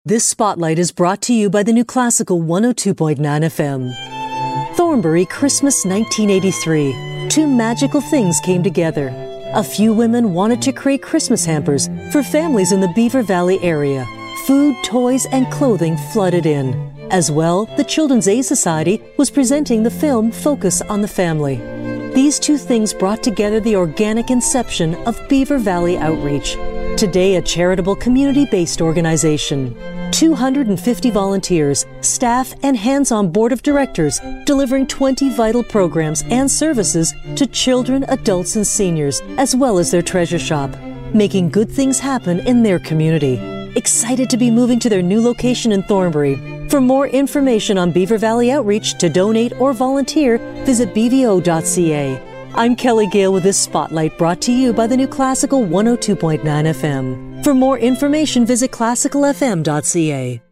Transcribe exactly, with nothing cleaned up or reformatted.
This spotlight is brought to you by the New Classical one oh two point nine F M. Thornbury, Christmas nineteen eighty-three. Two magical things came together. A few women wanted to create Christmas hampers for families in the Beaver Valley area. Food, toys, and clothing flooded in. As well, the Children's Aid Society was presenting the film Focus on the Family. These two things brought together the organic inception of Beaver Valley Outreach, today a charitable community-based organization. two hundred fifty volunteers, staff, and hands-on board of directors delivering twenty vital programs and services to children, adults, and seniors, as well as their treasure shop, making good things happen in their community. Excited to be moving to their new location in Thornbury. For more information on Beaver Valley Outreach, to donate or volunteer, visit b v o dot c a. I'm Kelly Gale with this spotlight brought to you by the New Classical one oh two point nine F M. For more information, visit classical f m dot c a.